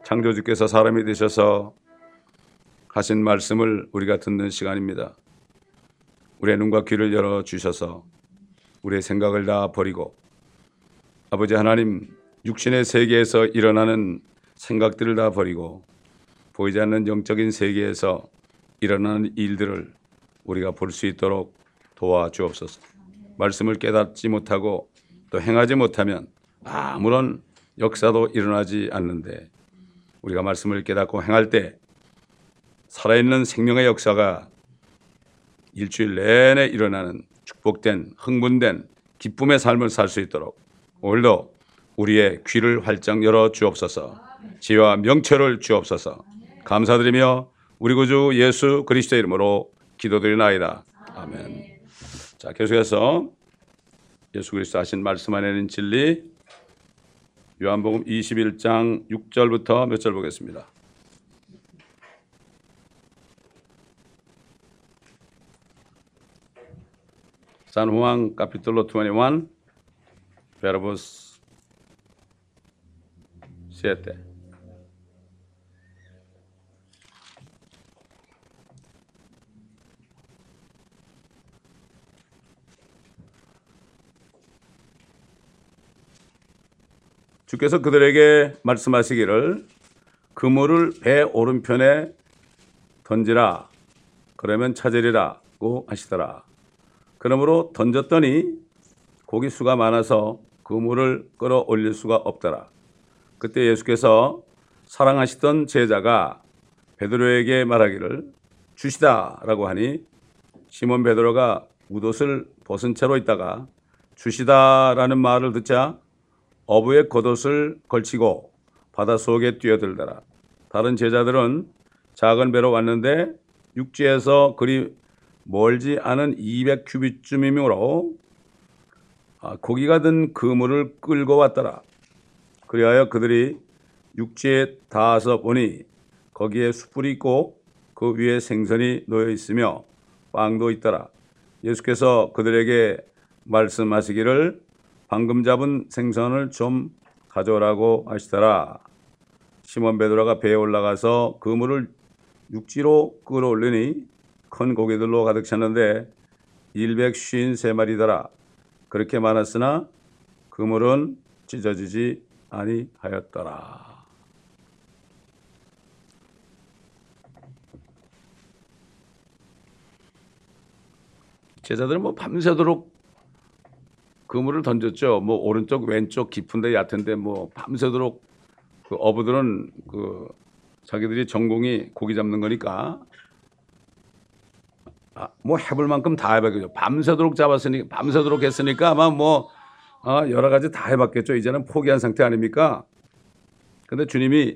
창조주께서 사람이 되셔서 하신 말씀을 우리가 듣는 시간입니다. 우리의 눈과 귀를 열어주셔서 우리의 생각을 다 버리고 아버지 하나님, 육신의 세계에서 일어나는 생각들을 다 버리고 보이지 않는 영적인 세계에서 일어나는 일들을 우리가 볼 수 있도록 도와주옵소서. 말씀을 깨닫지 못하고 또 행하지 못하면 아무런 역사도 일어나지 않는데, 우리가 말씀을 깨닫고 행할 때 살아있는 생명의 역사가 일주일 내내 일어나는 축복된, 흥분된, 기쁨의 삶을 살 수 있도록 오늘도 우리의 귀를 활짝 열어 주옵소서. 지혜와 명철을 주옵소서. 감사드리며 우리 구주 예수 그리스도의 이름으로 기도드리나이다. 아멘. 자, 계속해서 예수 그리스도 하신 말씀 안에 있는 진리, 요한복음 21장 6절부터 몇 절 보겠습니다. San Juan capítulo 21, verbos 7. 주께서 그들에게 말씀하시기를 그물을 배 오른편에 던지라, 그러면 찾으리라고 하시더라. 그러므로 던졌더니 고기 수가 많아서 그물을 끌어올릴 수가 없더라. 그때 예수께서 사랑하시던 제자가 베드로에게 말하기를 주시다라고 하니 시몬 베드로가 웃옷을 벗은 채로 있다가 주시다라는 말을 듣자 어부의 겉옷을 걸치고 바다 속에 뛰어들더라. 다른 제자들은 작은 배로 왔는데 육지에서 그리 멀지 않은 200규빗쯤이므로 고기가 든 그물을 끌고 왔더라. 그리하여 그들이 육지에 닿아서 보니 거기에 숯불이 있고 그 위에 생선이 놓여 있으며 빵도 있더라. 예수께서 그들에게 말씀하시기를 방금 잡은 생선을 좀 가져오라고 하시더라. 시몬 베드로가 배에 올라가서 그물을 육지로 끌어올리니 큰 고기들로 가득 찼는데 153마리더라. 그렇게 많았으나 그물은 찢어지지 아니하였더라. 제자들은 밤새도록 그물을 던졌죠. 오른쪽 왼쪽 깊은데 얕은데 밤새도록 그 어부들은 자기들이 전공이 고기 잡는 거니까 해볼 만큼 다 해봤겠죠. 밤새도록 잡았으니까, 밤새도록 했으니까 아마 여러 가지 다 해봤겠죠. 이제는 포기한 상태 아닙니까? 근데 주님이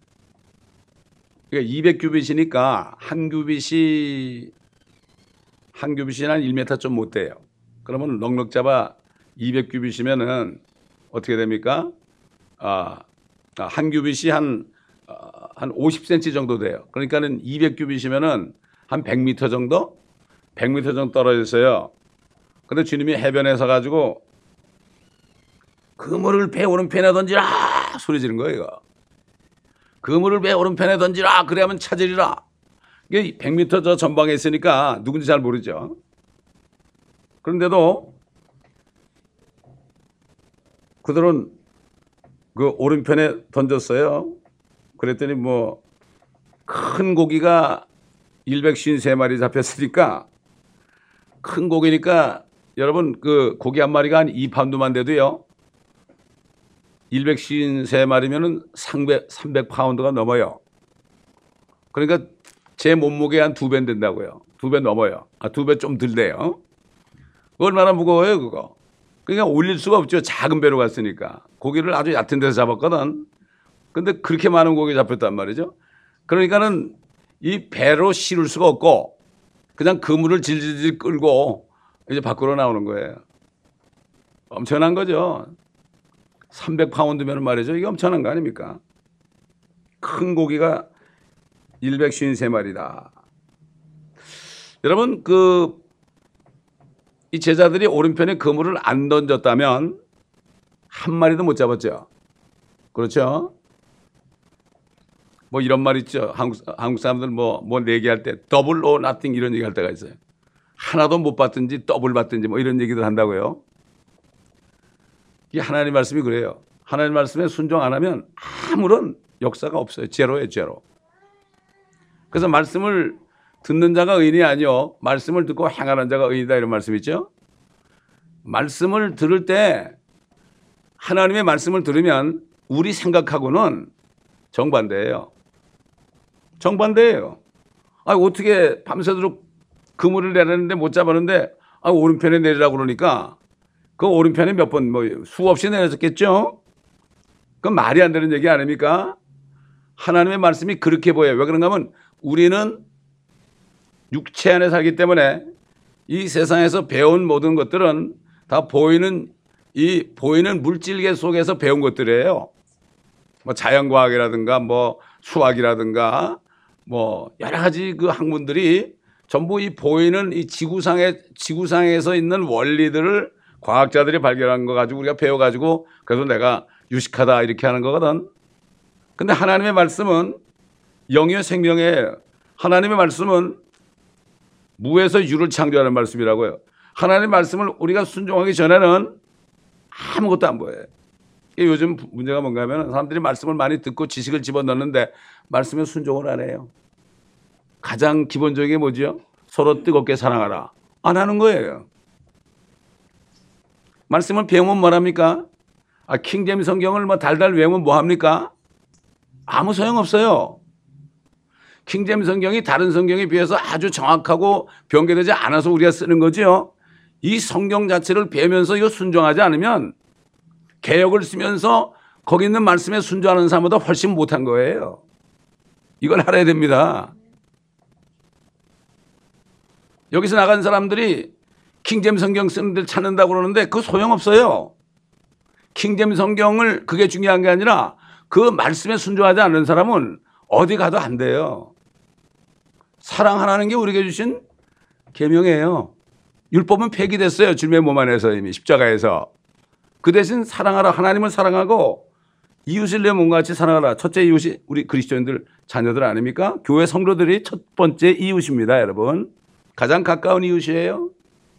200규빗이니까 한 규빗이 한 1m 좀 못 돼요. 그러면 넉넉 잡아 200규빗이면은 어떻게 됩니까? 한 규빗이 한 50cm 정도 돼요. 그러니까는 200규빗이면은 한 100m 정도? 100m 정도 떨어져 있어요. 근데 주님이 해변에 서가지고 그물을 배 오른편에 던지라 소리 지른 거예요. 이거. 그물을 배 오른편에 던지라, 그래야만 찾으리라. 이게 100m 저 전방에 있으니까 누군지 잘 모르죠. 그런데도 그들은 그 오른편에 던졌어요. 그랬더니 큰 고기가 153마리 잡혔으니까, 큰 고기니까 여러분 그 고기 한 마리가 한 2파운드만 돼도요 153마리면은 300파운드가 넘어요. 그러니까 제 몸무게 한 2배 된다고요. 2배 넘어요. 2배 좀 덜 돼요. 얼마나 무거워요 그거. 그러니까 올릴 수가 없죠. 작은 배로 갔으니까. 고기를 아주 얕은 데서 잡았거든. 근데 그렇게 많은 고기 잡혔단 말이죠. 그러니까는 이 배로 실을 수가 없고 그냥 그물을 질질질 끌고 이제 밖으로 나오는 거예요. 엄청난 거죠. 300파운드면 말이죠. 이게 엄청난 거 아닙니까? 큰 고기가 153마리다. 여러분 이 제자들이 오른편에 그물을 안 던졌다면 한 마리도 못 잡았죠. 그렇죠? 뭐 이런 말 있죠. 한국 사람들 뭐 얘기할 때 더블 오 나띵 이런 얘기 할 때가 있어요. 하나도 못 받든지 더블 받든지 뭐 이런 얘기들 한다고요. 이게 하나님 말씀이 그래요. 하나님 말씀에 순종 안 하면 아무런 역사가 없어요. 제로예요, 제로. 그래서 말씀을 듣는 자가 의인이 아니요 말씀을 듣고 행하는 자가 의인이다 이런 말씀 있죠. 말씀을 들을 때 하나님의 말씀을 들으면 우리 생각하고는 정반대예요. 정반대예요. 어떻게 밤새도록 그물을 내렸는데 못 잡았는데 오른편에 내리라고 그러니까 그 오른편에 몇 번 뭐 수없이 내려졌겠죠. 그건 말이 안 되는 얘기 아닙니까? 하나님의 말씀이 그렇게 보여요. 왜 그런가 하면 우리는 육체 안에 살기 때문에 이 세상에서 배운 모든 것들은 다 보이는 물질계 속에서 배운 것들이에요. 뭐 자연과학이라든가 뭐 수학이라든가 뭐 여러 가지 그 학문들이 전부 이 보이는 이 지구상에서 있는 원리들을 과학자들이 발견한 거 가지고 우리가 배워가지고 그래서 내가 유식하다 이렇게 하는 거거든. 근데 하나님의 말씀은 영의 생명이에요. 하나님의 말씀은 무에서 유를 창조하는 말씀이라고요. 하나님의 말씀을 우리가 순종하기 전에는 아무것도 안 보여요. 요즘 문제가 뭔가 하면 사람들이 말씀을 많이 듣고 지식을 집어넣는데 말씀에 순종을 안 해요. 가장 기본적인 게 뭐죠? 서로 뜨겁게 사랑하라. 안 하는 거예요. 말씀을 배우면 뭐랍니까? 킹제임스 성경을 뭐 달달 외우면 뭐합니까? 아무 소용없어요. 킹제임스 성경이 다른 성경에 비해서 아주 정확하고 변개되지 않아서 우리가 쓰는 거죠. 이 성경 자체를 배우면서 이거 순종하지 않으면 개역을 쓰면서 거기 있는 말씀에 순종하는 사람보다 훨씬 못한 거예요. 이걸 알아야 됩니다. 여기서 나간 사람들이 킹제임스 성경 쓰는 데를 찾는다고 그러는데 그거 소용없어요. 킹제임스 성경을 그게 중요한 게 아니라 그 말씀에 순종하지 않는 사람은 어디 가도 안 돼요. 사랑하라는 게 우리에게 주신 계명이에요. 율법은 폐기됐어요. 주님의 몸 안에서 이미 십자가에서. 그 대신 사랑하라. 하나님을 사랑하고 이웃을 내 몸과 같이 사랑하라. 첫째 이웃이 우리 그리스도인들 자녀들 아닙니까? 교회 성도들이 첫 번째 이웃입니다. 여러분. 가장 가까운 이웃이에요.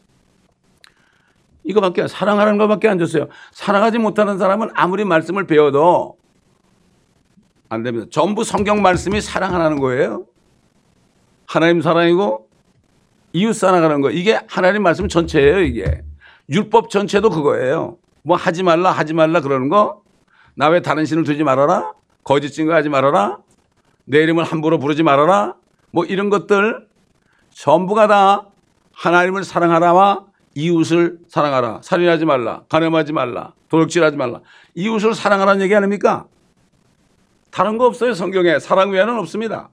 이거밖에 사랑하라는 것밖에 안 줬어요. 사랑하지 못하는 사람은 아무리 말씀을 배워도 안 됩니다. 전부 성경 말씀이 사랑하라는 거예요. 하나님 사랑이고 이웃 사랑하는 거. 이게 하나님 말씀 전체예요. 이게 율법 전체도 그거예요. 뭐 하지 말라 그러는 거. 나 외 다른 신을 두지 말아라. 거짓 증거하지 말아라. 내 이름을 함부로 부르지 말아라. 뭐 이런 것들 전부가 다 하나님을 사랑하라와 이웃을 사랑하라. 살인하지 말라. 간음하지 말라. 도둑질하지 말라. 이웃을 사랑하라는 얘기 아닙니까? 다른 거 없어요. 성경에. 사랑 외에는 없습니다.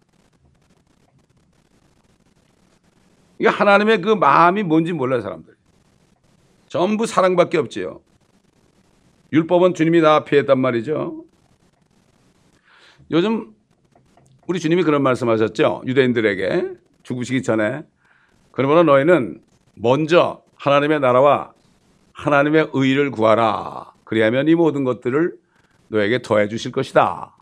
이게 하나님의 그 마음이 뭔지 몰라요. 사람들. 전부 사랑밖에 없지요. 율법은 주님이 다 피했단 말이죠. 요즘 우리 주님이 그런 말씀하셨죠. 유대인들에게 죽으시기 전에. 그러므로 너희는 먼저 하나님의 나라와 하나님의 의를 구하라. 그리하면 이 모든 것들을 너에게 더해 주실 것이다.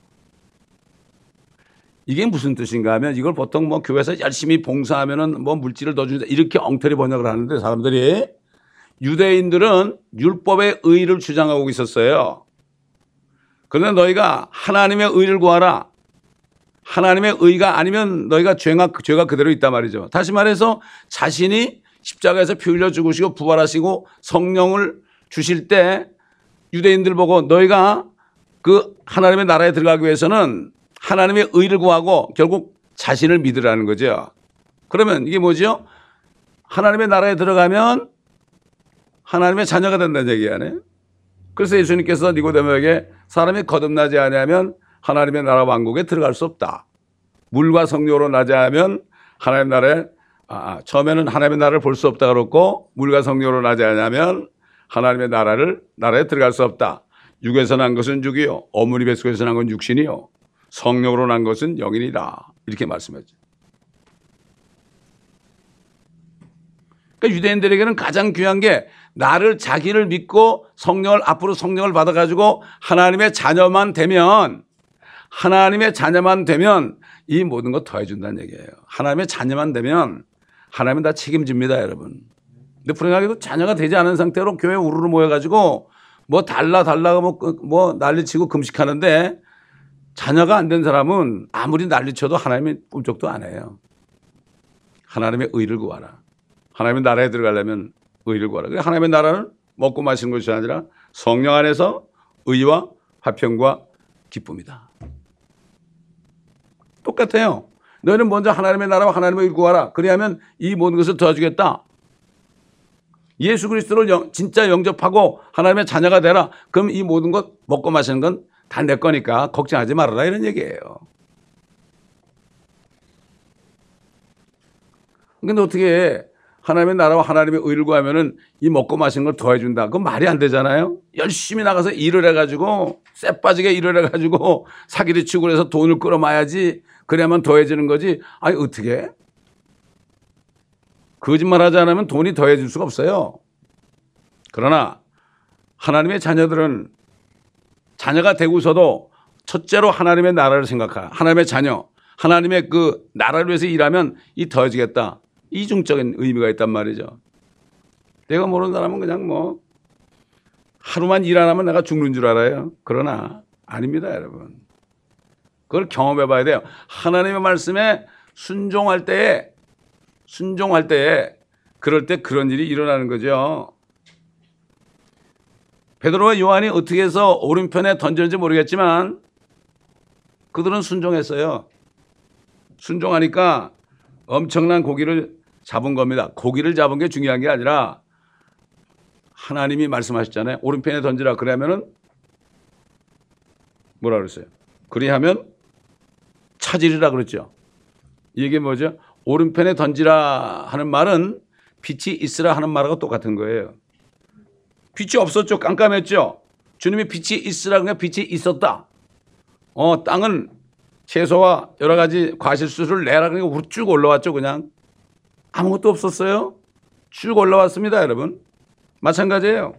이게 무슨 뜻인가 하면 이걸 보통 뭐 교회에서 열심히 봉사하면은 뭐 물질을 더 준다 이렇게 엉터리 번역을 하는데 사람들이 유대인들은 율법의 의를 주장하고 있었어요. 그런데 너희가 하나님의 의를 구하라. 하나님의 의가 아니면 너희가 죄가 그대로 있단 말이죠. 다시 말해서 자신이 십자가에서 피 흘려 죽으시고 부활하시고 성령을 주실 때 유대인들 보고 너희가 그 하나님의 나라에 들어가기 위해서는 하나님의 의를 구하고 결국 자신을 믿으라는 거죠. 그러면 이게 뭐죠? 하나님의 나라에 들어가면 하나님의 자녀가 된다는 얘기 아니에요? 그래서 예수님께서 니고데모에게 사람이 거듭나지 아니하면 하나님의 나라 왕국에 들어갈 수 없다. 물과 성령으로 나지 않으면 하나님의 나라에 처음에는 하나님의 나라를 볼 수 없다 그랬고 물과 성령으로 나지 않으면 하나님의 나라에 들어갈 수 없다. 육에서 난 것은 육이요 어머니 뱃속에서 난 건 육신이요 성령으로 난 것은 영이다. 이렇게 말씀했죠. 그러니까 유대인들에게는 가장 귀한 게 나를 자기를 믿고 앞으로 성령을 받아가지고 하나님의 자녀만 되면 하나님의 자녀만 되면 이 모든 거 더해준다는 얘기예요. 하나님의 자녀만 되면 하나님은 다 책임집니다, 여러분. 근데 불행하게도 자녀가 되지 않은 상태로 교회 우르르 모여가지고 뭐 달라가 뭐 난리치고 금식하는데 자녀가 안 된 사람은 아무리 난리쳐도 하나님의 꿈쩍도 안 해요. 하나님의 의를 구하라. 하나님의 나라에 들어가려면 의를 구하라. 하나님의 나라는 먹고 마시는 것이 아니라 성령 안에서 의와 화평과 기쁨이다. 똑같아요. 너희는 먼저 하나님의 나라와 하나님의 의를 구하라. 그리하면 이 모든 것을 도와주겠다. 예수 그리스도를 진짜 영접하고 하나님의 자녀가 되라. 그럼 이 모든 것 먹고 마시는 건 다 내 거니까 걱정하지 말아라 이런 얘기예요. 근데 어떻게 하나님의 나라와 하나님의 의를 구하면은 이 먹고 마시는 걸 더해준다. 그건 말이 안 되잖아요. 열심히 나가서 일을 해가지고 쎄빠지게 일을 해가지고 사기를 치고 그래서 돈을 끌어마야지 그래야만 더해지는 거지. 아니 어떻게? 거짓말하지 않으면 돈이 더해질 수가 없어요. 그러나 하나님의 자녀들은 자녀가 되고서도 첫째로 하나님의 나라를 생각하라. 하나님의 자녀, 하나님의 그 나라를 위해서 일하면 이 더해지겠다. 이중적인 의미가 있단 말이죠. 내가 모르는 사람은 그냥 뭐 하루만 일 안 하면 내가 죽는 줄 알아요. 그러나 아닙니다, 여러분. 그걸 경험해 봐야 돼요. 하나님의 말씀에 순종할 때에 그럴 때 그런 일이 일어나는 거죠. 베드로와 요한이 어떻게 해서 오른편에 던졌는지 모르겠지만 그들은 순종했어요. 순종하니까 엄청난 고기를 잡은 겁니다. 고기를 잡은 게 중요한 게 아니라 하나님이 말씀하셨잖아요. 오른편에 던지라. 그러면은 뭐라 그랬어요? 그리하면 찾으리라 그랬죠. 이게 뭐죠? 오른편에 던지라 하는 말은 빛이 있으라 하는 말하고 똑같은 거예요. 빛이 없었죠. 깜깜했죠. 주님이 빛이 있으라 그러니까 빛이 있었다. 땅은 채소와 여러 가지 과실수를 내라 그러니까 쭉 올라왔죠. 그냥 아무것도 없었어요. 쭉 올라왔습니다, 여러분. 마찬가지예요.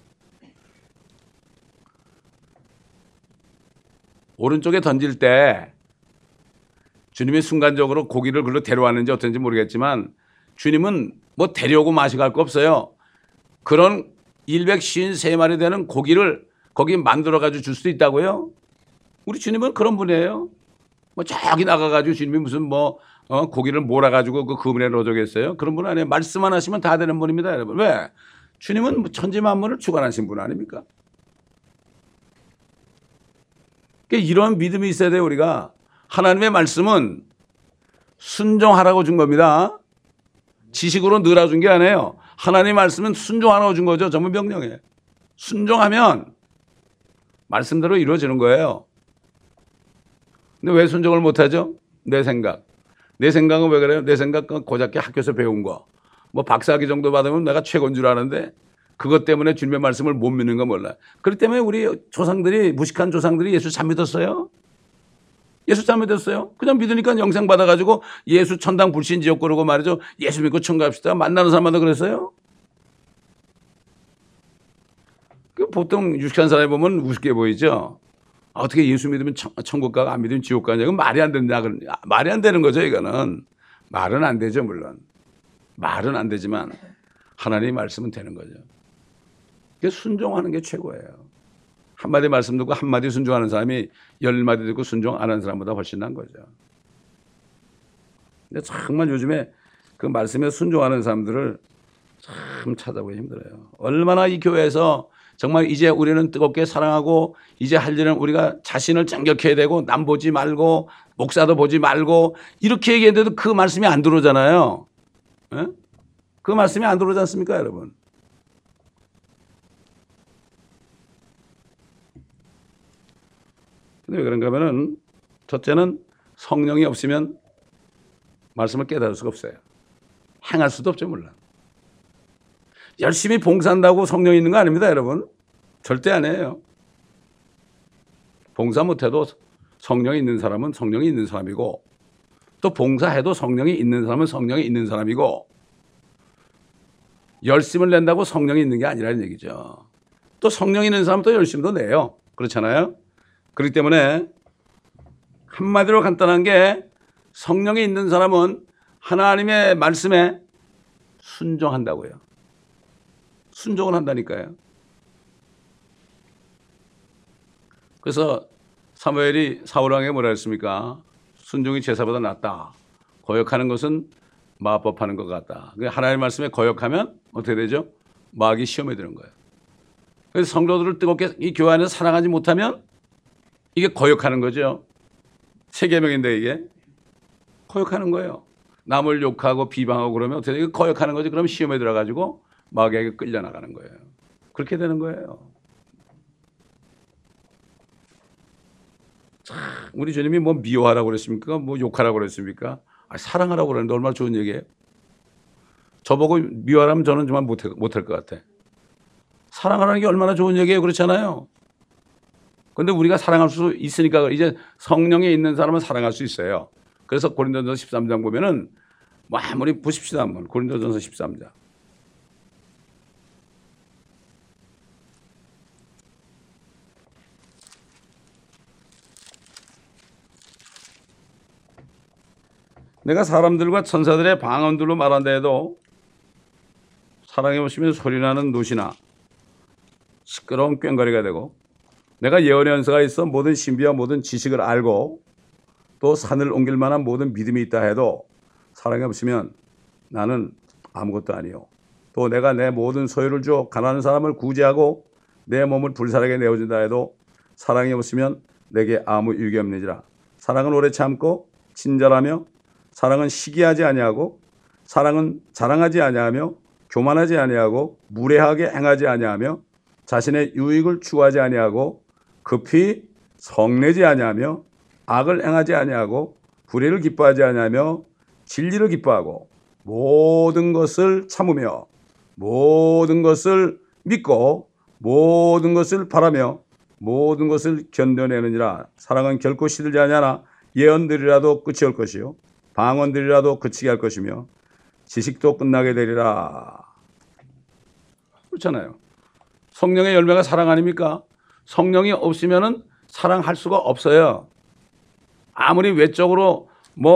오른쪽에 던질 때 주님이 순간적으로 고기를 글로 데려왔는지 어떤지 모르겠지만 주님은 뭐 데려오고 마시고 할 거 없어요. 그런 153마리 되는 고기를 거기 만들어가지고 줄 수도 있다고요? 우리 주님은 그런 분이에요. 뭐 저기 나가가지고 주님이 무슨 고기를 몰아가지고 그 그물에 넣어주겠어요? 그런 분 아니에요. 말씀만 하시면 다 되는 분입니다, 여러분. 왜? 주님은 천지 만물을 주관하신 분 아닙니까? 그러니까 이런 믿음이 있어야 돼요, 우리가. 하나님의 말씀은 순종하라고 준 겁니다. 지식으로 늘어준 게 아니에요. 하나님의 말씀은 순종하라고 준 거죠. 전부 명령이에요. 순종하면 말씀대로 이루어지는 거예요. 근데 왜 순종을 못하죠? 내 생각은 왜 그래요? 내 생각은 고작게 학교에서 배운 거. 뭐 박사학위 정도 받으면 내가 최고인 줄 아는데 그것 때문에 주님의 말씀을 못 믿는 거 몰라. 그렇기 때문에 우리 조상들이 무식한 조상들이 예수 잘 믿었어요. 예수 잘 믿었어요. 그냥 믿으니까 영생 받아가지고 예수 천당 불신 지옥 그러고 말이죠. 예수 믿고 천국 갑시다. 만나는 사람마다 그랬어요. 보통 유식한 사람이 보면 우습게 보이죠. 어떻게 예수 믿으면 천국 가고 안 믿으면 지옥 가냐고 말이 안 된다. 말이 안 되는 거죠. 이거는. 말은 안 되죠. 물론. 말은 안 되지만 하나님의 말씀은 되는 거죠. 순종하는 게 최고예요. 한마디 말씀 듣고 한마디 순종하는 사람이 10마디 듣고 순종 안 하는 사람보다 훨씬 난 거죠. 근데 정말 요즘에 그 말씀에 순종하는 사람들을 참 찾아보기 힘들어요. 얼마나 이 교회에서 정말 이제 우리는 뜨겁게 사랑하고 이제 할 일은 우리가 자신을 정결해야 되고 남 보지 말고 목사도 보지 말고 이렇게 얘기했는데도 그 말씀이 안 들어오잖아요. 네? 그 말씀이 안 들어오지 않습니까, 여러분? 근데 왜 그런가 하면은 첫째는 성령이 없으면 말씀을 깨달을 수가 없어요. 행할 수도 없죠, 물론. 열심히 봉사한다고 성령이 있는 거 아닙니다, 여러분. 절대 아니에요. 봉사 못해도 성령이 있는 사람은 성령이 있는 사람이고 또 봉사해도 성령이 있는 사람은 성령이 있는 사람이고 열심을 낸다고 성령이 있는 게 아니라는 얘기죠. 또 성령이 있는 사람은 또 열심도 내요. 그렇잖아요. 그렇기 때문에 한마디로 간단한 게 성령이 있는 사람은 하나님의 말씀에 순종한다고요. 순종을 한다니까요. 그래서 사무엘이 사울왕에게 뭐라 했습니까? 순종이 제사보다 낫다. 거역하는 것은 마법하는 것 같다. 하나님의 말씀에 거역하면 어떻게 되죠? 마귀 시험에 드는 거예요. 그래서 성도들을 뜨겁게 이 교회 안에서 사랑하지 못하면 이게 거역하는 거죠. 세 계명인데 이게 거역하는 거예요. 남을 욕하고 비방하고 그러면 어떻게 돼요? 거역하는 거지. 그럼 시험에 들어가지고 마귀에게 끌려나가는 거예요. 그렇게 되는 거예요. 참, 우리 주님이 뭐 미워하라고 그랬습니까? 뭐 욕하라고 그랬습니까? 사랑하라고 그랬는데 얼마나 좋은 얘기예요. 저보고 미워하라면 저는 정말 못할 것 같아. 사랑하라는 게 얼마나 좋은 얘기예요. 그렇잖아요. 그런데 우리가 사랑할 수 있으니까 이제 성령에 있는 사람은 사랑할 수 있어요. 그래서 고린도전서 13장 보면은 뭐 아무리 보십시다 한번 고린도전서 13장. 내가 사람들과 천사들의 방언들로 말한다 해도 사랑해 보시면 소리나는 노시나 시끄러운 꽹과리가 되고 내가 예언의 연서가 있어 모든 신비와 모든 지식을 알고 또 산을 옮길 만한 모든 믿음이 있다 해도 사랑해 보시면 나는 아무것도 아니요. 또 내가 내 모든 소유를 주어 가난한 사람을 구제하고 내 몸을 불살에게 내어준다 해도 사랑해 보시면 내게 아무 유익이 없느니라. 사랑은 오래 참고 친절하며 사랑은 시기하지 아니하고 사랑은 자랑하지 아니하며 교만하지 아니하고 무례하게 행하지 아니하며 자신의 유익을 추구하지 아니하고 급히 성내지 아니하며 악을 행하지 아니하고 불의를 기뻐하지 아니하며 진리를 기뻐하고 모든 것을 참으며 모든 것을 믿고 모든 것을 바라며 모든 것을 견뎌내느니라. 사랑은 결코 시들지 아니하나 예언들이라도 끝이 올 것이요 방언들이라도 그치게 할 것이며 지식도 끝나게 되리라. 그렇잖아요. 성령의 열매가 사랑 아닙니까? 성령이 없으면은 사랑할 수가 없어요. 아무리 외적으로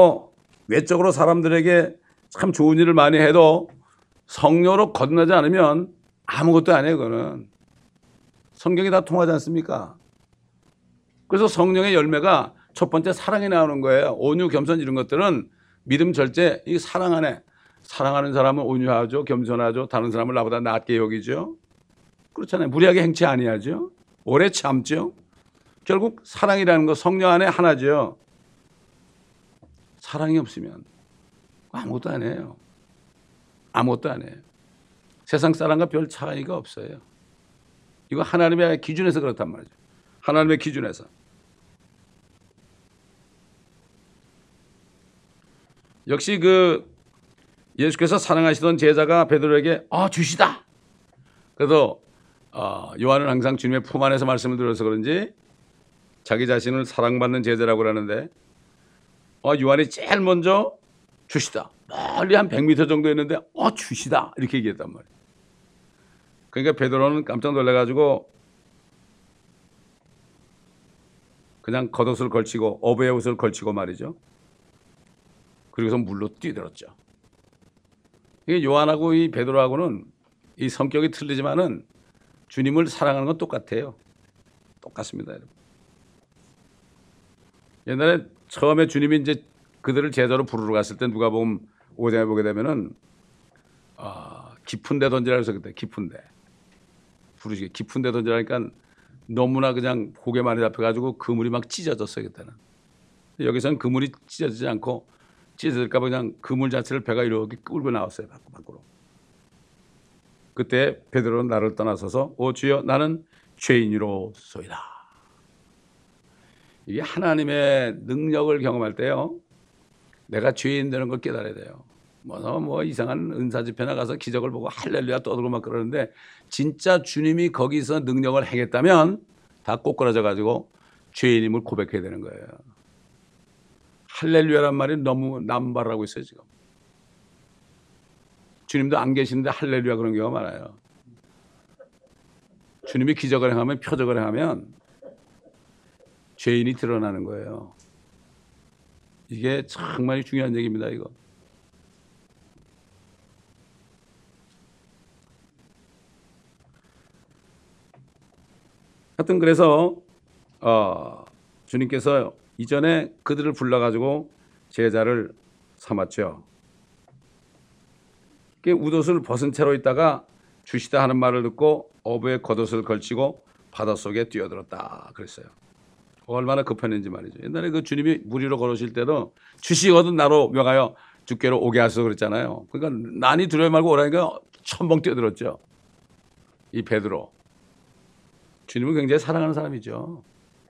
사람들에게 참 좋은 일을 많이 해도 성령으로 거듭나지 않으면 아무것도 아니에요. 그거는 성경이 다 통하지 않습니까? 그래서 성령의 열매가 첫 번째 사랑이 나오는 거예요. 온유, 겸손 이런 것들은 믿음 절제, 이 사랑 안에 사랑하는 사람은 온유하죠, 겸손하죠, 다른 사람을 나보다 낫게 여기죠. 그렇잖아요. 무리하게 행치 아니하죠. 오래 참죠. 결국 사랑이라는 거 성령 안에 하나죠. 사랑이 없으면 아무것도 안 해요. 아무것도 안 해요. 세상 사람과 별 차이가 없어요. 이거 하나님의 기준에서 그렇단 말이죠. 하나님의 기준에서. 역시 예수께서 사랑하시던 제자가 베드로에게 주시다. 그래서 요한은 항상 주님의 품 안에서 말씀을 들어서 그런지 자기 자신을 사랑받는 제자라고 하는데 요한이 제일 먼저 주시다. 멀리 한 100m 정도 있는데 주시다 이렇게 얘기했단 말이에요. 그러니까 베드로는 깜짝 놀라가지고 그냥 겉옷을 걸치고 어부의 옷을 걸치고 말이죠. 그리고서 물로 뛰들었죠. 이게 요한하고 이 베드로하고는 이 성격이 틀리지만은 주님을 사랑하는 건 똑같아요. 똑같습니다, 여러분. 옛날에 처음에 주님이 이제 그들을 제자로 부르러 갔을 때 누가복음 5장에 보게 되면은 깊은 데 던지라 해서 그때 깊은 데 부르시게 깊은 데 던지라니까 너무나 그냥 고개 많이 잡혀가지고 그물이 막 찢어졌어요 그때는. 여기서는 그물이 찢어지지 않고 찢어질까 봐 그냥 그물 자체를 배가 이렇게 끌고 나왔어요 밖으로. 그때 베드로는 나를 떠나서서 주여 나는 죄인이로소이다. 이게 하나님의 능력을 경험할 때요. 내가 죄인 되는 걸 깨달아야 돼요. 뭐 이상한 은사 집회나 가서 기적을 보고 할렐루야 떠들고 막 그러는데 진짜 주님이 거기서 능력을 행했다면 다 꼬꾸라져 가지고 죄인임을 고백해야 되는 거예요. 할렐루야란 말이 너무 남발하고 있어요 지금. 주님도 안 계시는데 할렐루야 그런 경우가 많아요. 주님이 기적을 행하면 표적을 행하면 죄인이 드러나는 거예요. 이게 정말 중요한 얘기입니다. 이거. 하여튼 그래서 주님께서 이전에 그들을 불러가지고 제자를 삼았죠. 웃옷을 벗은 채로 있다가 주시다 하는 말을 듣고 어부의 겉옷을 걸치고 바닷속에 뛰어들었다 그랬어요. 얼마나 급했는지 말이죠. 옛날에 그 주님이 물 위로 걸으실 때도 주시거든 나로 명하여 주께로 오게 하소서 그랬잖아요. 그러니까 난이 두려워 말고 오라니까 첨벙 뛰어들었죠. 이 베드로. 주님을 굉장히 사랑하는 사람이죠.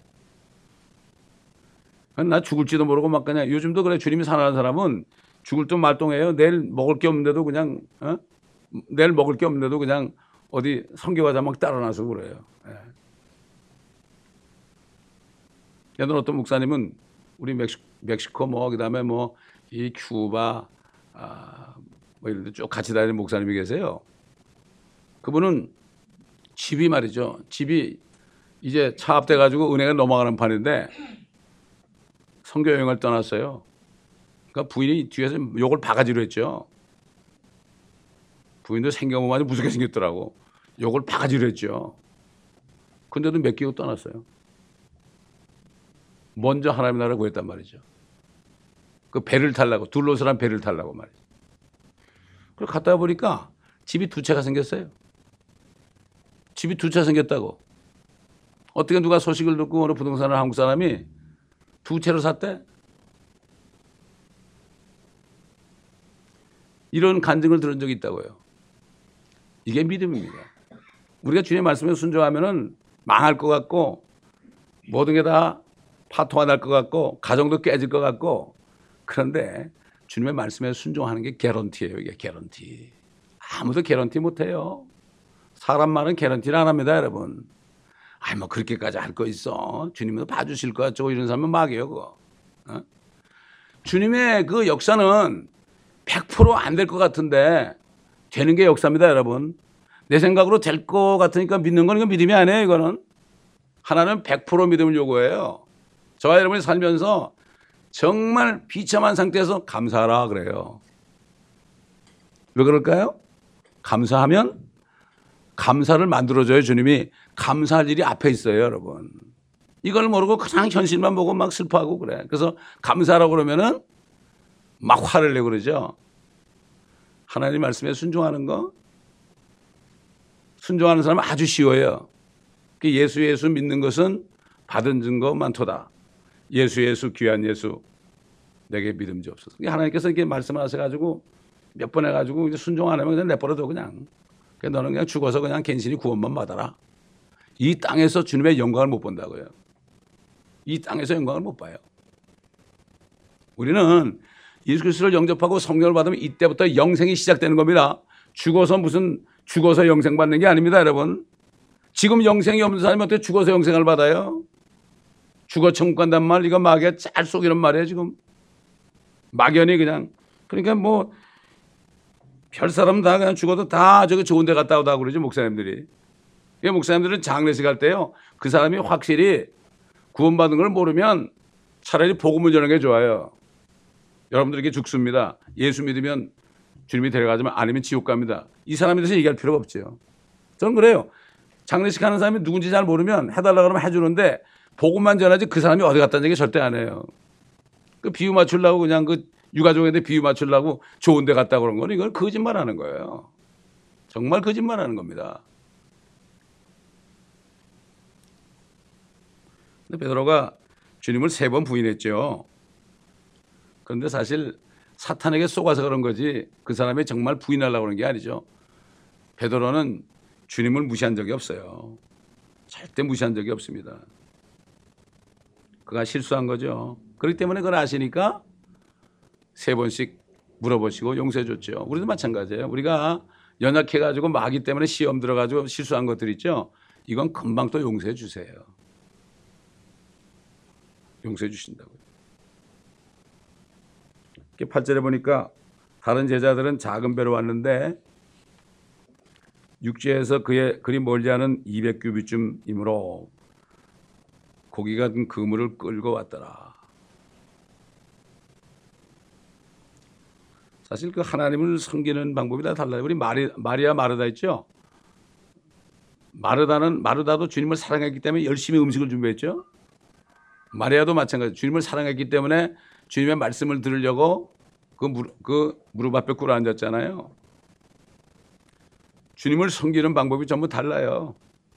나 죽을지도 모르고 막 그냥 요즘도 그래. 주님이 사랑하는 사람은 죽을 듯 말똥해요. 내일 먹을 게 없는데도 그냥 내일 먹을 게 없는데도 그냥 어디 성교하자 막 따라 나서 그래요. 예전 어떤 목사님은 우리 멕시코 뭐 그다음에 뭐 이 큐바 뭐 이런 데 쭉 같이 다니는 목사님이 계세요. 그분은 집이 말이죠. 집이 이제 차압돼 가지고 은행에 넘어가는 판인데 선교 여행을 떠났어요. 그러니까 부인이 뒤에서 욕을 바가지로 했죠. 부인도 생겨보면 아주 무섭게 생겼더라고. 욕을 바가지로 했죠. 근데도 맡기고 떠났어요. 먼저 하나님의 나라를 구했단 말이죠. 그 배를 타려고, 둘로서란 배를 타려고 말이죠. 그리고 갔다 보니까 집이 두 채가 생겼어요. 집이 두 채 생겼다고. 어떻게 누가 소식을 듣고 어느 부동산을 한국 사람이 두 채로 샀대? 이런 간증을 들은 적이 있다고요. 이게 믿음입니다. 우리가 주님의 말씀에 순종하면은 망할 것 같고 모든 게 다 파토가 날 것 같고 가정도 깨질 것 같고 그런데 주님의 말씀에 순종하는 게 개런티예요. 이게 개런티. 아무도 개런티 못해요. 사람 말은 개런티를 안 합니다, 여러분. 아이 뭐 그렇게까지 할 거 있어. 주님도 봐주실 거 같죠. 이런 사람은 막이에요, 그거. 주님의 그 역사는 100% 안 될 것 같은데 되는 게 역사입니다, 여러분. 내 생각으로 될 것 같으니까 믿는 건 이건 믿음이 아니에요, 이거는. 하나는 100% 믿음을 요구해요. 저와 여러분이 살면서 정말 비참한 상태에서 감사하라 그래요. 왜 그럴까요? 감사하면 감사를 만들어줘요. 주님이 감사할 일이 앞에 있어요, 여러분. 이걸 모르고 그냥 현실만 보고 막 슬퍼하고 그래. 그래서 감사하라고 그러면은 막 화를 내고 그러죠. 하나님 말씀에 순종하는 거, 순종하는 사람은 아주 쉬워요. 예수 믿는 것은 받은 증거 많도다. 예수 귀한 예수 내게 믿음 주옵소서. 하나님께서 이렇게 말씀을 하셔가지고 몇 번 해가지고 순종 안 하면 그냥 내버려둬 그냥. 너는 그냥 죽어서 그냥 괜시리 구원만 받아라. 이 땅에서 주님의 영광을 못 본다고요. 이 땅에서 영광을 못 봐요. 우리는 예수 그리스도를 영접하고 성령을 받으면 이때부터 영생이 시작되는 겁니다. 죽어서 영생 받는 게 아닙니다, 여러분. 지금 영생이 없는 사람이 어떻게 죽어서 영생을 받아요? 죽어 천국 간단 말 이거 마귀가 잘 속이는 말이에요, 지금. 막연히 그냥. 그러니까 뭐 별 사람 다 그냥 죽어도 다 저기 좋은 데 갔다 오다 그러지 목사님들이. 목사님들은 장례식 할 때요. 그 사람이 확실히 구원받은 걸 모르면 차라리 복음을 전하는 게 좋아요. 여러분들에게 죽습니다. 예수 믿으면 주님이 데려가지만 아니면 지옥 갑니다. 이 사람에 대해서 얘기할 필요가 없죠. 저는 그래요. 장례식 하는 사람이 누군지 잘 모르면 해달라고 그러면 해주는데 복음만 전하지 그 사람이 어디 갔다는 얘기 절대 안 해요. 그 비유 맞추려고 그냥 그 유가족인데 비유 맞추려고 좋은 데 갔다 그런 건 이건 거짓말 하는 거예요. 정말 거짓말 하는 겁니다. 근데 베드로가 주님을 3번 부인했죠. 그런데 사실 사탄에게 속아서 그런 거지 그 사람이 정말 부인하려고 그런 게 아니죠. 베드로는 주님을 무시한 적이 없어요. 절대 무시한 적이 없습니다. 그가 실수한 거죠. 그렇기 때문에 그걸 아시니까 3번씩 물어보시고 용서해 줬죠. 우리도 마찬가지예요. 우리가 연약해가지고 마귀 때문에 시험 들어가지고 실수한 것들 있죠. 이건 금방 또 용서해 주세요. 용서해 주신다고요. 8절에 보니까 다른 제자들은 작은 배로 왔는데 육지에서 그리 멀지 않은 200규빗쯤이므로 고기 같은 그물을 끌고 왔더라. 사실 그 하나님을 섬기는 방법이 다 달라요. 우리 마리아 마르다 있죠. 마르다도 주님을 사랑했기 때문에 열심히 음식을 준비했죠. 마리아도 마찬가지. 주님을 사랑했기 때문에 주님의 말씀을 들으려고 그 무릎 앞에 꿇어 앉았잖아요. 주님을 섬기는 방법이 전부 달라요.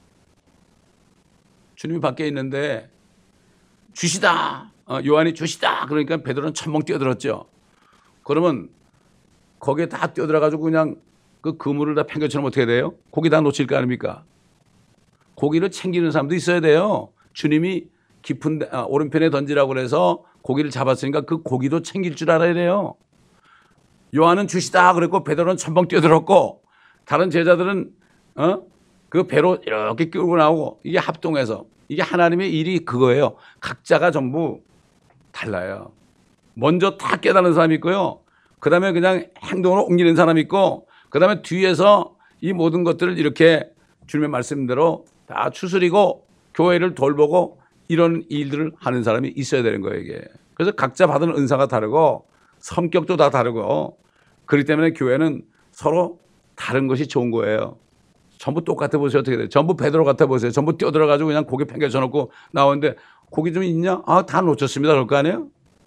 주님이 밖에 있는데 주시다. 요한이 주시다. 그러니까 베드로는 첨벙 뛰어들었죠. 그러면 거기에 다 뛰어들어가지고 그냥 그 그물을 다 팽개쳐놓으면 어떻게 돼요? 고기 다 놓칠 거 아닙니까? 고기를 챙기는 사람도 있어야 돼요. 주님이 깊은 오른편에 던지라고 그래서 고기를 잡았으니까 그 고기도 챙길 줄 알아야 돼요. 요한은 주시다 그랬고 베드로는 첨벙 뛰어들었고 다른 제자들은 그 배로 이렇게 끌고 나오고 이게 합동해서 이게 하나님의 일이 그거예요. 각자가 전부 달라요. 먼저 다 깨닫는 사람이 있고요. 그 다음에 그냥 행동으로 옮기는 사람이 있고 그 다음에 뒤에서 이 모든 것들을 이렇게 주님의 말씀대로 다 추스리고 교회를 돌보고 이런 일들을 하는 사람이 있어야 되는 거예요. 이게. 그래서 각자 받은 은사가 다르고 성격도 다 다르고 그렇기 때문에 교회는 서로 다른 것이 좋은 거예요. 전부 똑같아 보세요. 어떻게 돼요? 전부 베드로 같아 보세요. 전부 뛰어들어가지고 그냥 고기 팽개쳐놓고 나오는데 고기 좀 있냐? 다 놓쳤습니다. 그럴 거 아니에요?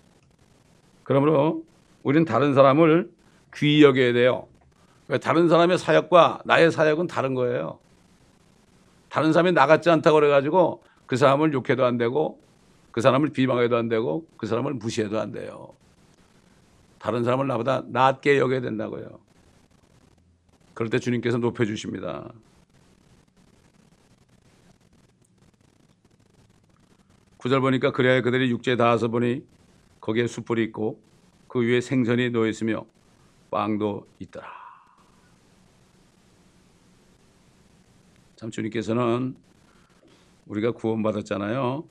그러므로 우리는 다른 사람을 귀히 여겨야 돼요. 다른 사람의 사역과 나의 사역은 다른 거예요. 다른 사람이 나 같지 않다고 그래가지고 그 사람을 욕해도 안 되고 그 사람을 비방해도 안 되고 그 사람을 무시해도 안 돼요. 다른 사람을 나보다 낮게 여겨야 된다고요. 그럴 때 주님께서 높여주십니다. 구절 보니까 그래야 그들이 육지에 닿아서 보니 거기에 숯불이 있고 그 위에 생선이 놓여 있으며 빵도 있더라. 참 주님께서는 우리가 구원받았잖아요.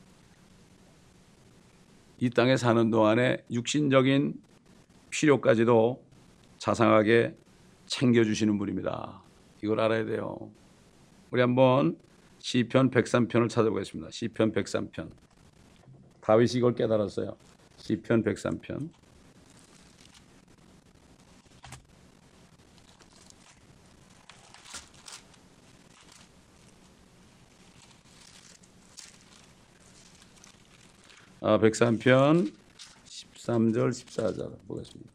이 땅에 사는 동안에 육신적인 필요까지도 자상하게 챙겨주시는 분입니다. 이걸 알아야 돼요. 우리 한번 시편 103편을 찾아보겠습니다. 시편 103편. 다윗이 이걸 깨달았어요. 시편 103편. 아, 103편 13절 14절 보겠습니다.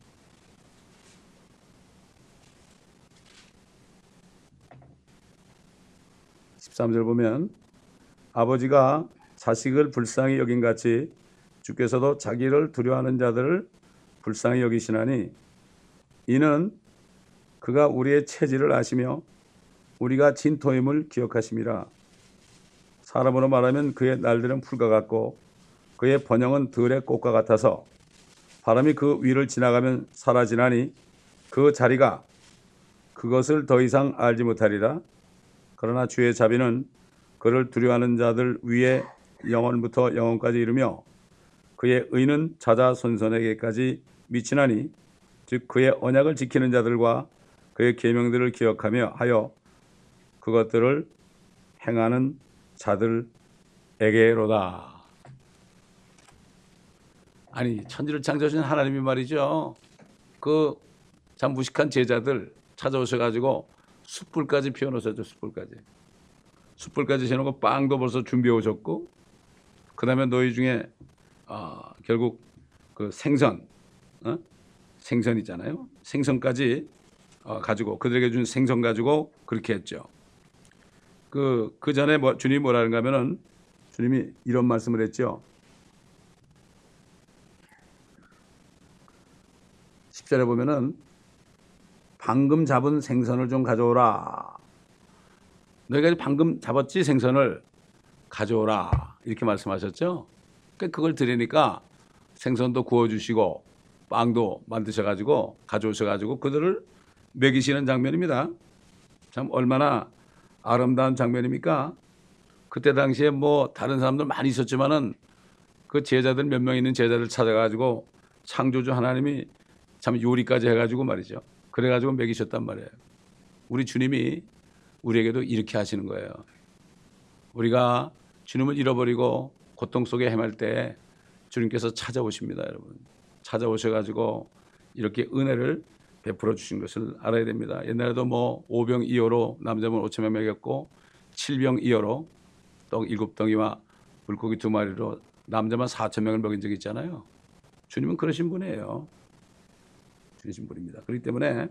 (13절) 보면 아버지가 자식을 불쌍히 여긴 같이 주께서도 자기를 두려워하는 자들을 불쌍히 여기시나니 이는 그가 우리의 체질을 아시며 우리가 진토임을 기억하심이라. 사람으로 말하면 그의 날들은 풀과 같고 그의 번영은 들의 꽃과 같아서 바람이 그 위를 지나가면 사라지나니 그 자리가 그것을 더 이상 알지 못하리라. 그러나 주의 자비는 그를 두려워하는 자들 위에 영원부터 영원까지 이르며 그의 의는 자자손손에게까지 미치나니 즉 그의 언약을 지키는 자들과 그의 계명들을 기억하며 하여 그것들을 행하는 자들에게로다. 아니 천지를 창조하신 하나님이 말이죠. 그 참 무식한 제자들 찾아오셔가지고 숯불까지 피워놓으셨죠. 숯불까지 해놓고 빵도 벌써 준비해 오셨고 그 다음에 너희 중에 결국 그 생선 있잖아요. 생선까지 가지고 그들에게 준 생선 가지고 그렇게 했죠. 그 전에 주님이 뭐라는가 하면은 주님이 이런 말씀을 했죠. 10절에 보면은 방금 잡은 생선을 좀 가져오라. 너희가 방금 잡았지 생선을 가져오라 이렇게 말씀하셨죠. 그러니까 그걸 드리니까 생선도 구워주시고 빵도 만드셔가지고 가져오셔가지고 그들을 먹이시는 장면입니다. 참 얼마나 아름다운 장면입니까? 그때 당시에 뭐 다른 사람들 많이 있었지만은 그 제자들 몇 명 있는 제자들 찾아가지고 창조주 하나님이 참 요리까지 해가지고 말이죠. 그래가지고 먹이셨단 말이에요. 우리 주님이 우리에게도 이렇게 하시는 거예요. 우리가 주님을 잃어버리고 고통 속에 헤맬 때 주님께서 찾아오십니다, 여러분. 찾아오셔가지고 이렇게 은혜를 베풀어 주신 것을 알아야 됩니다. 옛날에도 뭐 5병 2호로 남자분 5,000명 먹였고 7병 2호로 떡 7덩이와 물고기 2마리로 남자만 4,000명을 먹인 적이 있잖아요. 주님은 그러신 분이에요. 주신 분입니다. 그렇기 때문에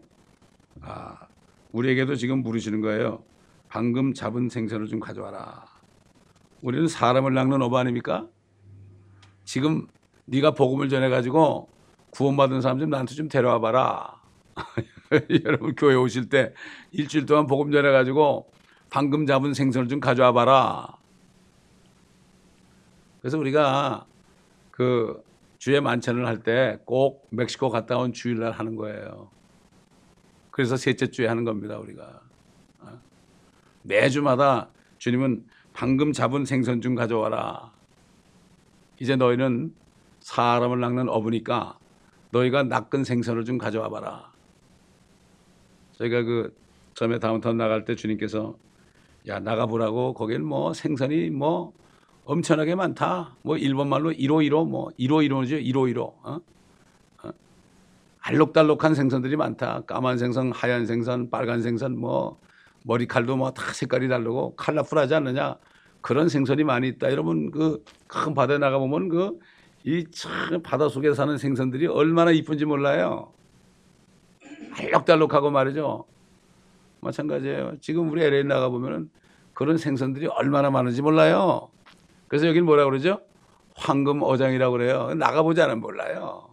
우리에게도 지금 물으시는 거예요. 방금 잡은 생선을 좀 가져와라. 우리는 사람을 낚는 어부 아닙니까? 지금 네가 복음을 전해가지고 구원받은 사람 좀 나한테 좀 데려와 봐라. 여러분 교회 오실 때 일주일 동안 복음 전해가지고 방금 잡은 생선을 좀 가져와 봐라. 그래서 우리가 그 주의 만찬을 할 때 꼭 멕시코 갔다 온 주일날 하는 거예요. 그래서 셋째 주에 하는 겁니다, 우리가. 매주마다 주님은 방금 잡은 생선 좀 가져와라. 이제 너희는 사람을 낚는 어부니까 너희가 낚은 생선을 좀 가져와 봐라. 저희가 그 처음에 다운타운 나갈 때 주님께서 야 나가보라고 거기는 뭐 생선이 뭐 엄청나게 많다. 뭐 일본 말로 151호 뭐 151호죠. 151호. 알록달록한 생선들이 많다. 까만 생선, 하얀 생선, 빨간 생선, 뭐 머리칼도 뭐 다 색깔이 다르고 컬러풀하지 않느냐. 그런 생선이 많이 있다. 여러분 그 큰 바다에 나가 보면 그 이 참 바다 속에 사는 생선들이 얼마나 이쁜지 몰라요. 알록달록하고 말이죠. 마찬가지예요. 지금 우리 LA 나가 보면은 그런 생선들이 얼마나 많은지 몰라요. 그래서 여기는 뭐라 그러죠? 황금 어장이라고 그래요. 나가보지 않으면 몰라요.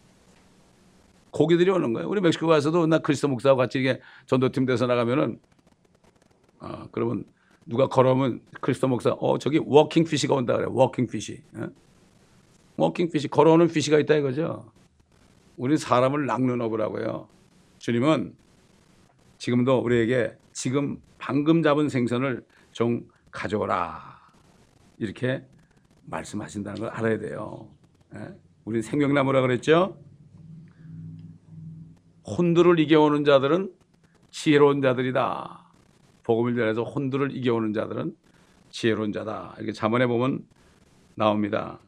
고기들이 오는 거예요. 우리 멕시코 가서도 나 크리스토 목사하고 같이 이게 전도팀 돼서 나가면은 그러면 누가 걸어오면 크리스토 목사 저기 워킹 피시가 온다 그래요. 워킹 피시. 워킹 피시 걸어오는 피시가 있다 이거죠. 우리는 사람을 낚는 어부라고요. 주님은 지금도 우리에게 지금 방금 잡은 생선을 좀 가져오라 이렇게 말씀하신다는 걸 알아야 돼요. 우리는 생명나무라 그랬죠. 혼두를 이겨오는 자들은 지혜로운 자들이다. 복음을 전해서 혼두를 이겨오는 자들은 지혜로운 자다. 이렇게 잠언에 보면 나옵니다.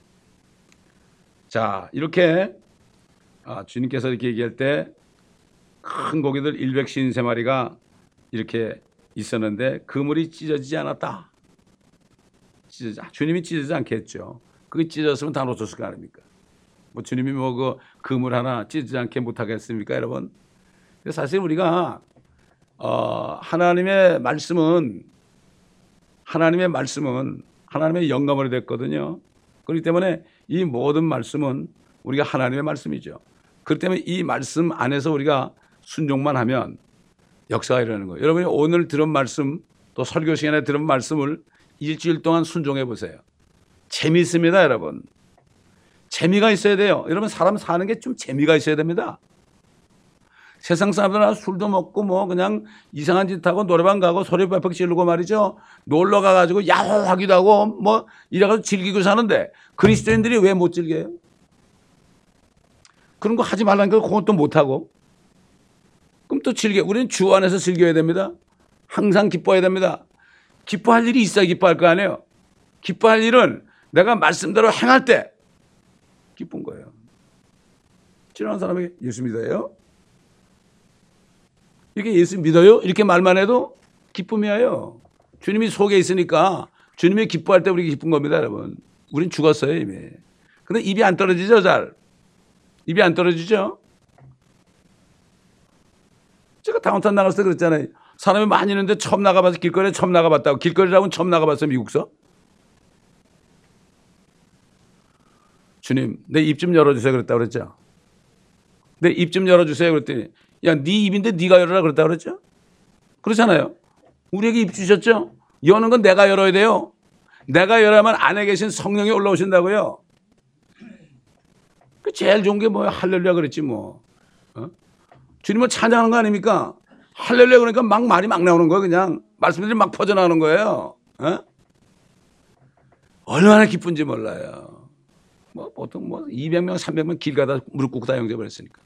자, 이렇게 주님께서 이렇게 얘기할 때 큰 고기들 153마리가 이렇게 있었는데 그물이 찢어지지 않았다. 주님이 찢어지지 않겠죠. 그게 찢어졌으면 다 놓쳤을 거 아닙니까? 뭐 주님이 뭐 그 그물 하나 찢어지지 않게 못하겠습니까, 여러분? 사실 우리가 하나님의 말씀은 하나님의 영감으로 됐거든요. 그렇기 때문에 이 모든 말씀은 우리가 하나님의 말씀이죠. 그렇기 때문에 이 말씀 안에서 우리가 순종만 하면 역사가 일어나는 거예요. 여러분이 오늘 들은 말씀 또 설교 시간에 들은 말씀을 일주일 동안 순종해 보세요. 재미있습니다, 여러분. 재미가 있어야 돼요. 여러분 사람 사는 게 좀 재미가 있어야 됩니다. 세상 사람들은 술도 먹고 뭐 그냥 이상한 짓 하고 노래방 가고 소리 빽빽 지르고 말이죠. 놀러 가가지고 야호하기도 하고 뭐 이래가지고 즐기고 사는데 그리스도인들이 왜 못 즐겨요? 그런 거 하지 말라는 거 그건 또 못하고 그럼 또 즐겨. 우리는 주 안에서 즐겨야 됩니다. 항상 기뻐해야 됩니다. 기뻐할 일이 있어야 기뻐할 거 아니에요. 기뻐할 일은 내가 말씀대로 행할 때 기쁜 거예요. 지나가는 사람에게 예수 믿어요? 이렇게 예수 믿어요? 이렇게 말만 해도 기쁨이에요. 주님이 속에 있으니까 주님이 기뻐할 때 우리 기쁜 겁니다, 여러분. 우린 죽었어요, 이미. 근데 입이 안 떨어지죠, 잘? 입이 안 떨어지죠? 제가 다운타운 나갔을 때 그랬잖아요. 사람이 많이 있는데 처음 나가봤어. 길거리에 처음 나가봤다고. 길거리라고는 처음 나가봤어, 미국서? 주님, 내 입 좀 열어주세요 그랬다고 그랬죠. 내 입 좀 열어주세요 그랬더니 야, 네 입인데 네가 열어라 그랬다고 그랬죠. 그렇잖아요. 우리에게 입 주셨죠. 여는 건 내가 열어야 돼요. 내가 열어야만 안에 계신 성령이 올라오신다고요. 그 제일 좋은 게 뭐예요? 할렐루야 그랬지 뭐. 주님을 찬양하는 거 아닙니까? 할렐루야 그러니까 막 말이 막 나오는 거예요. 그냥 말씀들이 막 퍼져나오는 거예요. 얼마나 기쁜지 몰라요. 뭐 보통 뭐 200명, 300명 길 가다 무릎 꿇고 다 영접을 했으니까.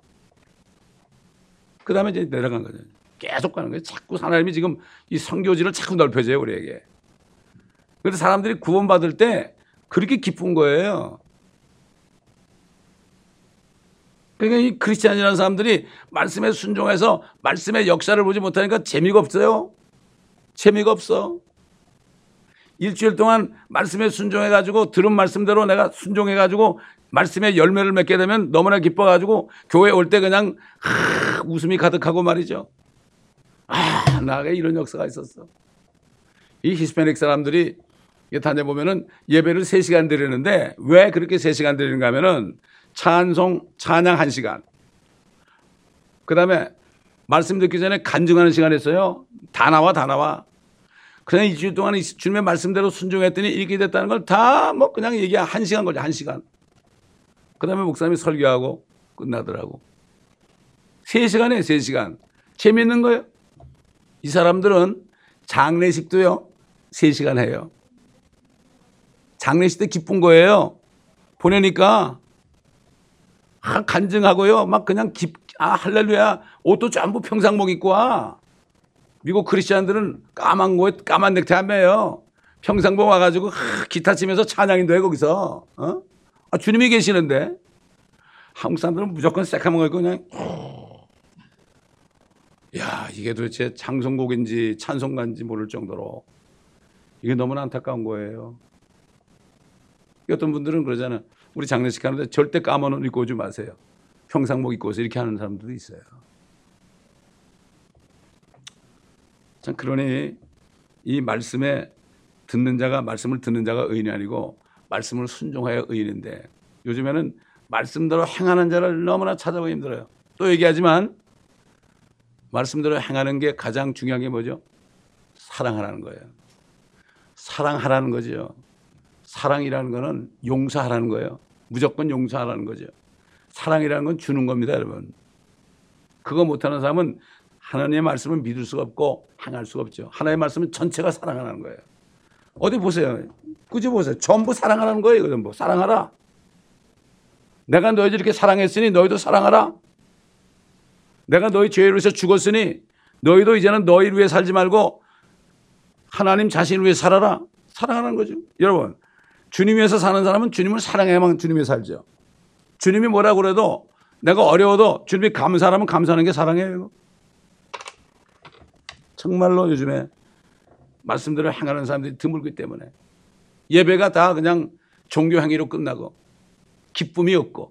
그 다음에 이제 내려간 거죠. 계속 가는 거예요. 자꾸 하나님이 지금 이 선교지를 자꾸 넓혀줘요, 우리에게. 그래서 사람들이 구원받을 때 그렇게 기쁜 거예요. 그러니까 이 크리스찬이라는 사람들이 말씀에 순종해서 말씀의 역사를 보지 못하니까 재미가 없어요. 재미가 없어. 일주일 동안 말씀에 순종해가지고 들은 말씀대로 내가 순종해가지고 말씀의 열매를 맺게 되면 너무나 기뻐가지고 교회 올 때 그냥 웃음이 가득하고 말이죠. 나에게 이런 역사가 있었어. 이 히스패닉 사람들이 다녀보면은 예배를 3시간 드리는데 왜 그렇게 3시간 드리는가 하면은 찬양 1시간. 그 다음에 말씀 듣기 전에 간증하는 시간 했어요. 다 나와. 그냥 일주일 동안 주님의 말씀대로 순종했더니 이렇게 됐다는 걸 다 뭐 그냥 얘기 1시간 걸려, 1시간. 그 다음에 목사님이 설교하고 끝나더라고. 3시간에 3시간. 재밌는 거예요. 이 사람들은 장례식도요, 3시간 해요. 장례식 때 기쁜 거예요. 보내니까 간증하고요. 막 그냥 할렐루야. 옷도 전부 평상복 입고 와. 미국 크리스찬들은 까만 넥타이 안 매요. 평상복 와가지고 기타 치면서 찬양인도 해 거기서. 주님이 계시는데. 한국 사람들은 무조건 새카만 거 입고 그냥. 야, 이게 도대체 장성곡인지 찬송가인지 모를 정도로 이게 너무나 안타까운 거예요. 어떤 분들은 그러잖아요. 우리 장례식 하는데 절대 까만 옷 입고 오지 마세요. 평상복 입고 오세요. 이렇게 하는 사람들도 있어요. 참 그러니 이 말씀을 듣는 자가 의인이 아니고 말씀을 순종하여 의인인데 요즘에는 말씀대로 행하는 자를 너무나 찾아보기 힘들어요. 또 얘기하지만 말씀대로 행하는 게 가장 중요한 게 뭐죠? 사랑하라는 거예요. 사랑하라는 거죠. 사랑이라는 거는 용서하라는 거예요. 무조건 용서하라는 거죠. 사랑이라는 건 주는 겁니다, 여러분. 그거 못하는 사람은 하나님의 말씀을 믿을 수가 없고 행할 수가 없죠. 하나님의 말씀은 전체가 사랑하라는 거예요. 어디 보세요. 꾸짖어보세요. 전부 사랑하라는 거예요. 이거 전부. 사랑하라. 내가 너희들 이렇게 사랑했으니 너희도 사랑하라. 내가 너희 죄를 위해서 죽었으니 너희도 이제는 너희를 위해 살지 말고 하나님 자신을 위해 살아라. 사랑하는 거죠. 여러분, 주님 위해서 사는 사람은 주님을 사랑해야만 주님 위해 살죠. 주님이 뭐라고 그래도 내가 어려워도 주님이 감사하면 감사하는 게 사랑이에요. 정말로 요즘에 말씀대로 행하는 사람들이 드물기 때문에 예배가 다 그냥 종교 행위로 끝나고 기쁨이 없고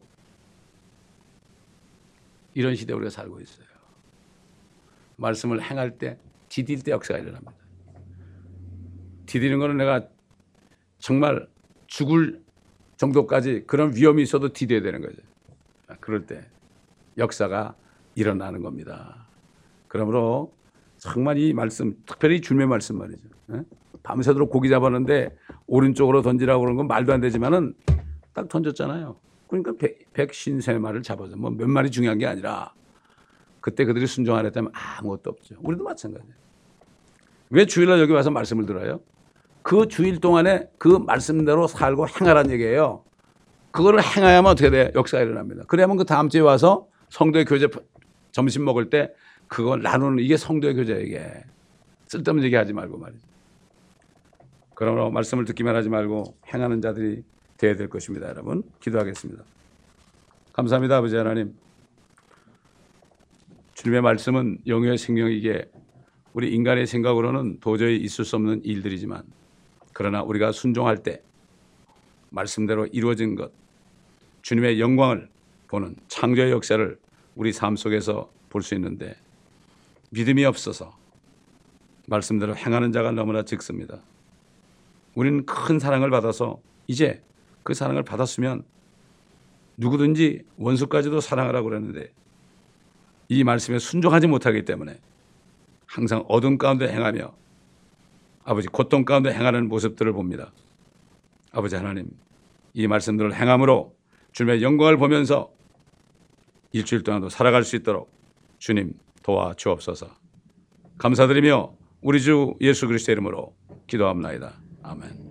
이런 시대에 우리가 살고 있어요. 말씀을 행할 때 디딜 때 역사가 일어납니다. 디디는 거는 내가 정말 죽을 정도까지 그런 위험이 있어도 디뎌야 되는 거죠. 그럴 때 역사가 일어나는 겁니다. 그러므로 정말 이 말씀, 특별히 주님의 말씀 말이죠. 밤새도록 고기 잡았는데 오른쪽으로 던지라고 그런 건 말도 안 되지만은 딱 던졌잖아요. 그러니까 153마리를 잡아서 뭐 몇 마리 중요한 게 아니라 그때 그들이 순종 안 했다면 아무것도 없죠. 우리도 마찬가지예요. 왜 주일날 여기 와서 말씀을 들어요? 그 주일 동안에 그 말씀대로 살고 행하라는 얘기예요. 그거를 행해야만 어떻게 돼? 역사가 일어납니다. 그래야만 그 다음 주에 와서 성도의 교제 점심 먹을 때 그거 나누는 이게 성도의 교제예요. 이게 쓸데없는 얘기하지 말고 말이죠. 그러므로 말씀을 듣기만 하지 말고 행하는 자들이 되어야 될 것입니다. 여러분 기도하겠습니다. 감사합니다. 아버지 하나님, 주님의 말씀은 영의 생명이기에 우리 인간의 생각으로는 도저히 있을 수 없는 일들이지만 그러나 우리가 순종할 때 말씀대로 이루어진 것, 주님의 영광을 보는 창조의 역사를 우리 삶 속에서 볼 수 있는데 믿음이 없어서 말씀대로 행하는 자가 너무나 적습니다. 우리는 큰 사랑을 받아서 이제 그 사랑을 받았으면 누구든지 원수까지도 사랑하라고 그랬는데 이 말씀에 순종하지 못하기 때문에 항상 어둠 가운데 행하며 아버지 고통 가운데 행하는 모습들을 봅니다. 아버지 하나님, 이 말씀들을 행함으로 주님의 영광을 보면서 일주일 동안도 살아갈 수 있도록 주님 도와주옵소서. 감사드리며 우리 주 예수 그리스도의 이름으로 기도합나이다. 아멘.